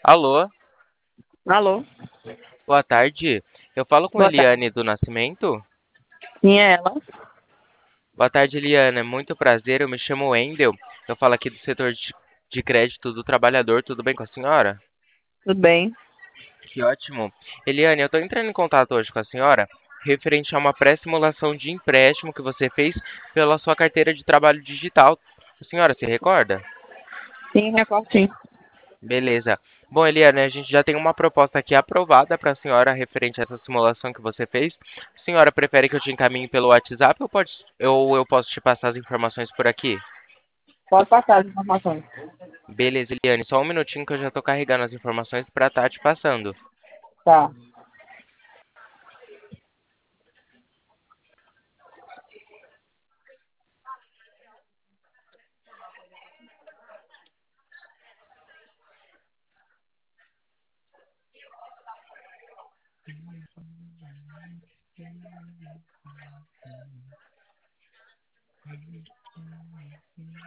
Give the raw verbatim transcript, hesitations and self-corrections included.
Alô, Alô? boa tarde. Eu falo com Boa tarde. Eliane do Nascimento. Sim, é ela. Boa tarde, Eliane. É muito prazer. Eu me chamo Wendel. Eu falo aqui do setor de de crédito do trabalhador. Tudo bem com a senhora? Tudo bem? Que ótimo. Eliane, eu estou entrando em contato hoje com a senhora referente a uma pré-simulação de empréstimo que você fez pela sua carteira de trabalho digital. A senhora se recorda? Sim, recordo sim. Beleza. Bom, Eliane, a gente já tem uma proposta aqui aprovada para a senhora referente a essa simulação que você fez. A senhora prefere que eu te encaminhe pelo WhatsApp ou, pode, ou eu posso te passar as informações por aqui? Pode passar as informações. Beleza, Eliane, só um minutinho que eu já estou carregando as informações para estar te passando. Tá.